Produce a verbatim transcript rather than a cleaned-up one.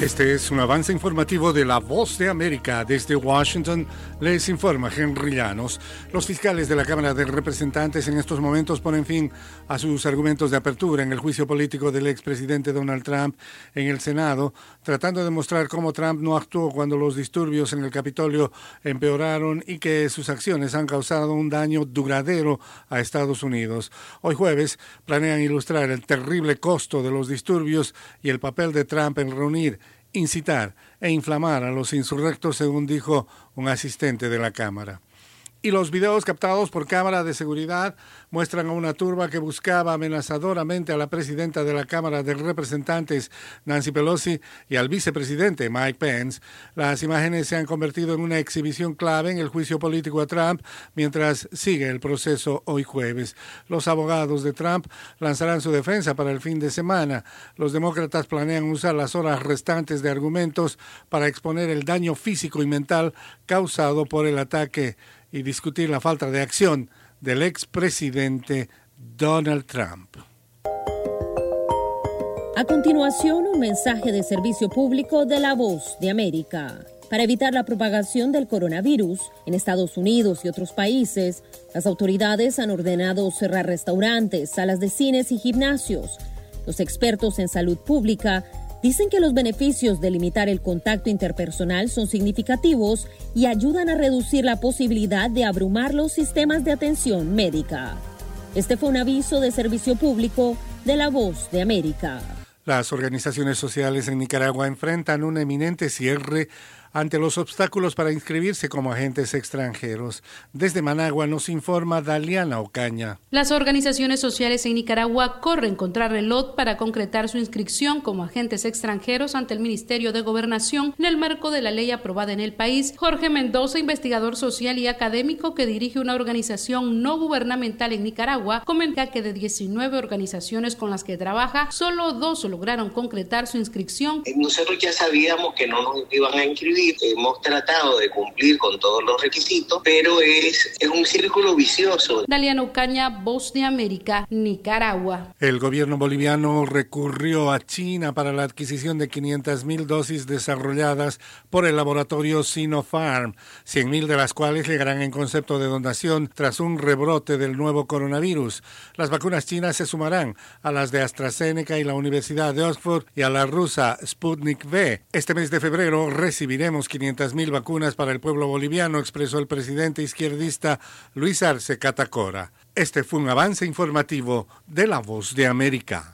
Este es un avance informativo de La Voz de América. Desde Washington les informa Henry Llanos. Los fiscales de la Cámara de Representantes en estos momentos ponen fin a sus argumentos de apertura en el juicio político del expresidente Donald Trump en el Senado, tratando de demostrar cómo Trump no actuó cuando los disturbios en el Capitolio empeoraron y que sus acciones han causado un daño duradero a Estados Unidos. Hoy jueves planean ilustrar el terrible costo de los disturbios y el papel de Trump en reunir, incitar e inflamar a los insurrectos, según dijo un asistente de la Cámara. Y los videos captados por cámara de seguridad muestran a una turba que buscaba amenazadoramente a la presidenta de la Cámara de Representantes, Nancy Pelosi, y al vicepresidente, Mike Pence. Las imágenes se han convertido en una exhibición clave en el juicio político a Trump mientras sigue el proceso hoy jueves. Los abogados de Trump lanzarán su defensa para el fin de semana. Los demócratas planean usar las horas restantes de argumentos para exponer el daño físico y mental causado por el ataque y discutir la falta de acción del expresidente Donald Trump. A continuación, un mensaje de servicio público de La Voz de América. Para evitar la propagación del coronavirus en Estados Unidos y otros países, las autoridades han ordenado cerrar restaurantes, salas de cines y gimnasios. Los expertos en salud pública dicen que los beneficios de limitar el contacto interpersonal son significativos y ayudan a reducir la posibilidad de abrumar los sistemas de atención médica. Este fue un aviso de servicio público de La Voz de América. Las organizaciones sociales en Nicaragua enfrentan un eminente cierre ante los obstáculos para inscribirse como agentes extranjeros. Desde Managua nos informa Daliana Ocaña. Las organizaciones sociales en Nicaragua corren contra reloj para concretar su inscripción como agentes extranjeros ante el Ministerio de Gobernación en el marco de la ley aprobada en el país. Jorge Mendoza, investigador social y académico que dirige una organización no gubernamental en Nicaragua, comenta que de diecinueve organizaciones con las que trabaja, solo dos lograron concretar su inscripción. Nosotros ya sabíamos que no nos iban a inscribir. Hemos tratado de cumplir con todos los requisitos, pero es, es un círculo vicioso. Daliana Ocaña, Voz de América, Nicaragua. El gobierno boliviano recurrió a China para la adquisición de quinientas mil dosis desarrolladas por el laboratorio Sinopharm, cien mil de las cuales llegarán en concepto de donación tras un rebrote del nuevo coronavirus. Las vacunas chinas se sumarán a las de AstraZeneca y la Universidad de Oxford y a la rusa Sputnik V. Este mes de febrero recibiremos quinientas mil vacunas para el pueblo boliviano, expresó el presidente izquierdista Luis Arce Catacora. Este fue un avance informativo de La Voz de América.